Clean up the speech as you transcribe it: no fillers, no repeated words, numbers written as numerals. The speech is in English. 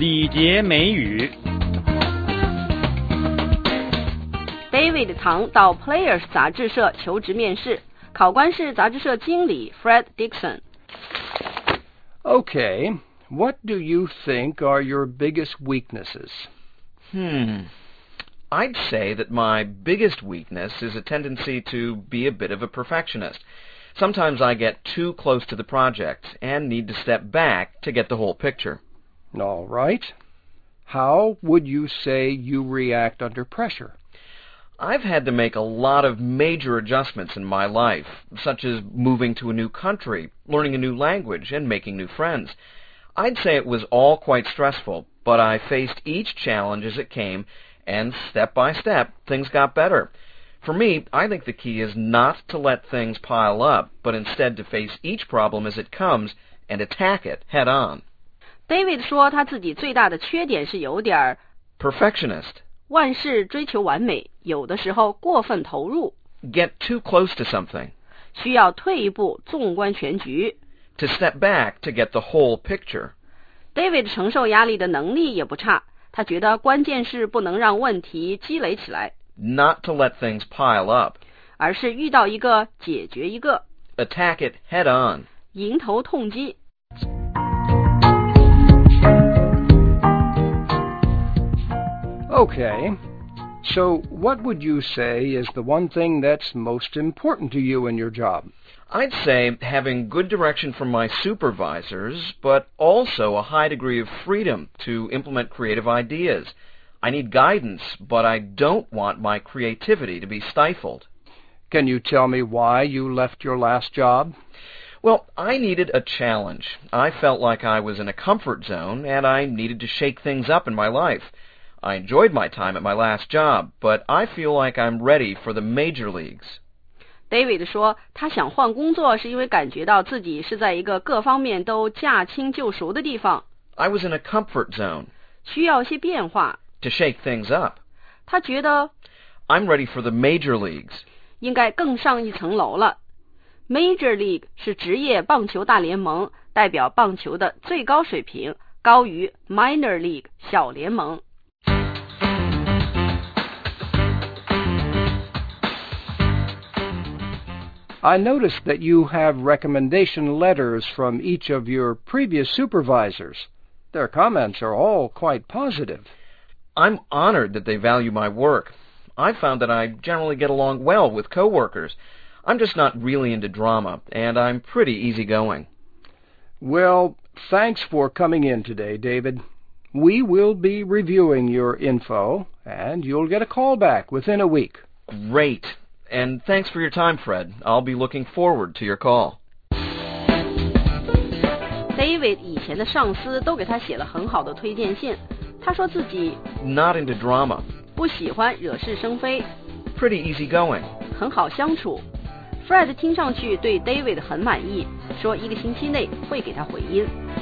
礼节美语。 David 唐到 Players 杂志社求职面试，考官是杂志社经理 Fred Dixon。Okay, what do you think are your biggest weaknesses? I'd say that my biggest weakness is a tendency to be a bit of a perfectionist. Sometimes I get too close to the project and need to step back to get the whole picture. All right. How would you say you react under pressure? I've had to make a lot of major adjustments in my life, such as moving to a new country, learning a new language, and making new friends. I'd say it was all quite stressful, but I faced each challenge as it came, and step by step, things got better. For me, I think the key is not to let things pile up, but instead to face each problem as it comes and attack it head on. David 说他自己最大的缺点是有点 perfectionist. 万事追求完美，有的时候过分投入。 Get too close to something. 需要退一步，纵观全局。 To step back to get the whole picture. David 承受压力的能力也不差，他觉得关键是不能让问题积累起来。 Not to let things pile up. 而是遇到一个解决一个。 Attack it head on. 迎头痛击。 Okay, so what would you say is the one thing that's most important to you in your job? I'd say having good direction from my supervisors, but also a high degree of freedom to implement creative ideas. I need guidance, but I don't want my creativity to be stifled. Can you tell me why you left your last job? Well, I needed a challenge. I felt like I was in a comfort zone, and I needed to shake things up in my life. I enjoyed my time at my last job, but I feel like I'm ready for the major leagues. David 说他想换工作是因为感觉到自己是在一个各方面都驾轻就熟的地方。 I was in a comfort zone. 需要些变化。 To shake things up. 他觉得 I'm ready for the major leagues. 应该更上一层楼了。Major League 是职业棒球大联盟，代表棒球的最高水平，高于 Minor League 小联盟。 I noticed that you have recommendation letters from each of your previous supervisors. Their comments are all quite positive. I'm honored that they value my work. I've found that I generally get along well with coworkers. I'm just not really into drama, and I'm pretty easygoing. Well, thanks for coming in today, David. We will be reviewing your info, and you'll get a call back within a week. Great. And thanks for your time, Fred. I'll be looking forward to your call. David 以前的上司都给他写了很好的推荐信，他说自己 Not into drama. 不喜欢惹是生非 Pretty easygoing. 很好相处。Fred 听上去对 David 很满意，说1个星期内会给他回音。